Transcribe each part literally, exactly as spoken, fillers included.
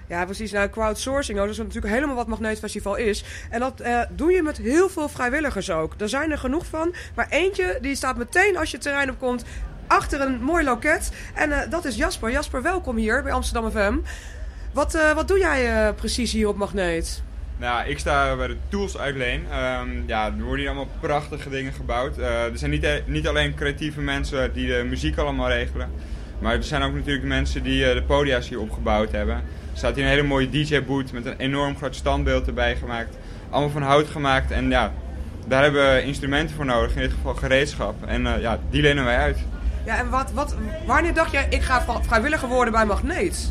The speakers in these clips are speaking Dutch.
Ja, precies. Nou, crowdsourcing, oh, dat is natuurlijk helemaal wat Magneetfestival is. En dat uh, doe je met heel veel vrijwilligers ook. Er zijn er genoeg van. Maar eentje, die staat meteen als je het terrein opkomt achter een mooi loket. En uh, dat is Jasper. Jasper, welkom hier bij Amsterdam F M. Wat, uh, wat doe jij uh, precies hier op Magneet? Nou, ik sta bij de Tools uitleen. Um, ja, er worden hier allemaal prachtige dingen gebouwd. Uh, er zijn niet, niet alleen creatieve mensen die de muziek allemaal regelen. Maar er zijn ook natuurlijk de mensen die uh, de podia's hier opgebouwd hebben. Er staat hier een hele mooie D J-boot met een enorm groot standbeeld erbij gemaakt. Allemaal van hout gemaakt. En ja, daar hebben we instrumenten voor nodig. In dit geval gereedschap. En uh, ja, die lenen wij uit. Ja, en wat, wat, wanneer dacht jij, ik ga vrijwilliger worden bij Magneet?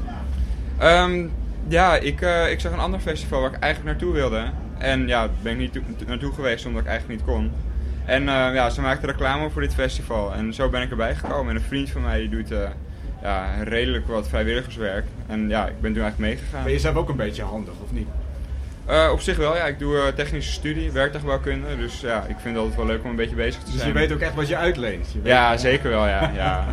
Um, ja, ik, uh, ik zag een ander festival waar ik eigenlijk naartoe wilde. En ja, daar ben ik niet to- naartoe geweest omdat ik eigenlijk niet kon. En uh, ja, ze maakten reclame voor dit festival. En zo ben ik erbij gekomen. En een vriend van mij die doet uh, ja, redelijk wat vrijwilligerswerk. En ja, ik ben toen eigenlijk meegegaan. Ben je zelf ook een beetje handig, of niet? Uh, op zich wel, ja. Ik doe uh, technische studie, werktuigbouwkunde. Dus ja, ik vind het altijd wel leuk om een beetje bezig te zijn. Dus je weet ook echt wat je uitleent? Je weet ja, het, zeker wel, ja. ja.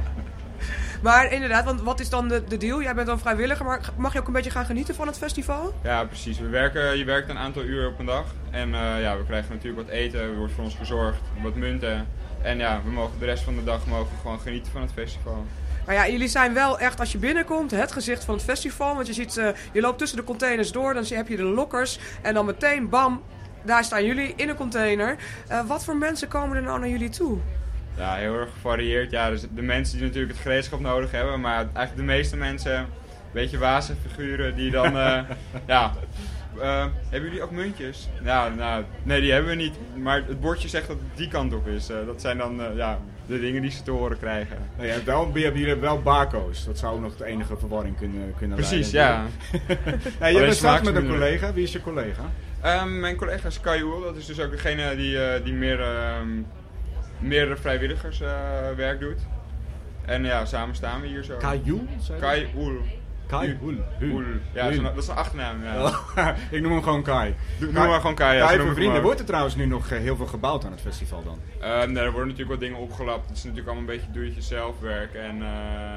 Maar inderdaad, want wat is dan de, de deal? Jij bent dan vrijwilliger, maar mag je ook een beetje gaan genieten van het festival? Ja, precies. We werken, je werkt een aantal uur op een dag. En uh, ja, we krijgen natuurlijk wat eten, er wordt voor ons gezorgd, wat munten. En ja, we mogen de rest van de dag mogen we gewoon genieten van het festival. Maar ja, jullie zijn wel echt, als je binnenkomt, het gezicht van het festival. Want je ziet, uh, je loopt tussen de containers door, dan heb je de lokkers. En dan meteen, bam, daar staan jullie in een container. Uh, wat voor mensen komen er nou naar jullie toe? Ja, heel erg gevarieerd. Ja, dus de mensen die natuurlijk het gereedschap nodig hebben. Maar eigenlijk de meeste mensen, een beetje wazenfiguren die dan... Uh, ja, uh, hebben jullie ook muntjes? Ja, nou, nee, die hebben we niet. Maar het bordje zegt dat het die kant op is. Uh, dat zijn dan uh, ja, de dingen die ze te horen krijgen. Nou, je hebt wel, jullie hebben wel barco's. Dat zou ook nog de enige verwarring kunnen, kunnen Precies, leiden. Precies, ja. ja je bent samen met een collega. Wie is je collega? Um, mijn collega is Kai Oel. Dat is dus ook degene die, uh, die meer... Um, meerdere vrijwilligerswerk uh, doet. En ja, samen staan we hier zo. Kai Kai Oel. Kai Oel. Oel. Ja, dat is, een, dat is een achternaam. Ja. Ik noem hem gewoon Kai. Noem Kai. maar gewoon Kai. Ja, Kai voor vrienden. Wordt er trouwens nu nog uh, heel veel gebouwd aan het festival dan? Uh, nee, er worden natuurlijk wat dingen opgelapt. Het is natuurlijk allemaal een beetje doe-het-jezelf werk. En uh,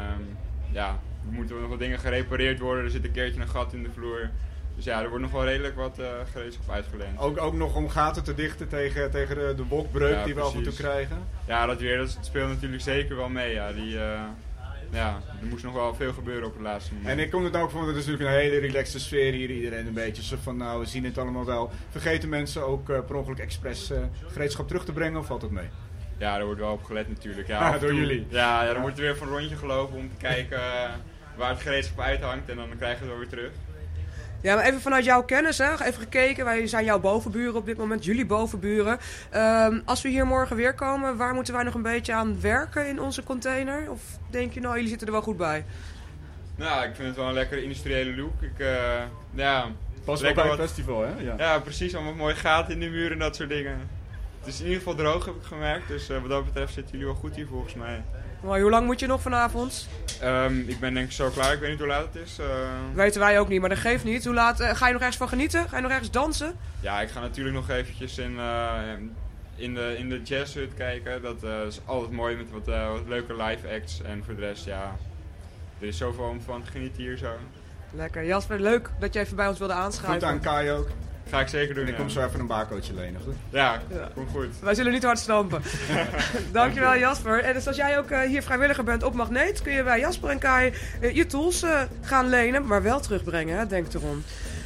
ja, er moeten nog wat dingen gerepareerd worden. Er zit een keertje een gat in de vloer. Dus ja, er wordt nog wel redelijk wat uh, gereedschap uitgeleend. Ook, ook nog om gaten te dichten tegen, tegen de, de wokbreuk ja, die we af en toe krijgen? Ja, dat weer, dat speelt natuurlijk zeker wel mee. Ja. Die, uh, ja, er moest nog wel veel gebeuren op het laatste moment. En ik kom het ook van, het is natuurlijk een hele relaxte sfeer hier. Iedereen een beetje zo van, nou we zien het allemaal wel. Vergeten mensen ook uh, per ongeluk expres uh, gereedschap terug te brengen of valt het mee? Ja, daar wordt wel op gelet natuurlijk. Ja, ja, door toe, jullie? Ja, ja, dan wordt er weer van een rondje gelopen om te kijken uh, waar het gereedschap uithangt. En dan krijgen we het wel weer terug. Ja, maar even vanuit jouw kennis, hè. Even gekeken. Wij zijn jouw bovenburen op dit moment, jullie bovenburen. Um, als we hier morgen weer komen, waar moeten wij nog een beetje aan werken in onze container? Of denk je, nou, jullie zitten er wel goed bij? Nou, ik vind het wel een lekkere industriële look. Ik, uh, ja, Pas wel bij het festival, hè? Ja. ja, precies. Allemaal mooie gaten in de muren en dat soort dingen. Het is in ieder geval droog, heb ik gemerkt. Dus uh, wat dat betreft zitten jullie wel goed hier volgens mij. Maar hoe lang moet je nog vanavond? Um, ik ben denk ik zo klaar. Ik weet niet hoe laat het is. Uh... Weten wij ook niet, maar dat geeft niet. Hoe laat, uh, ga je nog ergens van genieten? Ga je nog ergens dansen? Ja, ik ga natuurlijk nog eventjes in, uh, in de, in de jazzhut kijken. Dat uh, is altijd mooi met wat, uh, wat leuke live acts. En voor de rest, ja, er is zoveel om van te genieten hier zo. Lekker. Jasper, leuk dat je even bij ons wilde aanschuiven. Goed aan Kai ook. Ga ik zeker doen, En ik ja. kom zo even een barcootje lenen, goed? Ja, ja, komt goed. Wij zullen niet hard stampen. Dankjewel Jasper. En dus als jij ook uh, hier vrijwilliger bent op Magneet, kun je bij Jasper en Kai uh, je tools uh, gaan lenen, maar wel terugbrengen, hè? Denk erom.